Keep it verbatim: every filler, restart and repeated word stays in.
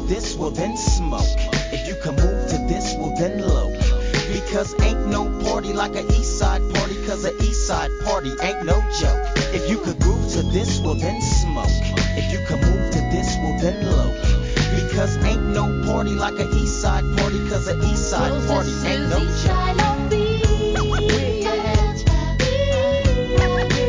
this, well then smoke. If you can move to this, well then low. Because ain't no party like a east side party, cause a east side party ain't no joke. If you could groove to this, well then smoke. If you can move to this, well then low. Because ain't no party like a east side party, cause a east side party ain't no joke.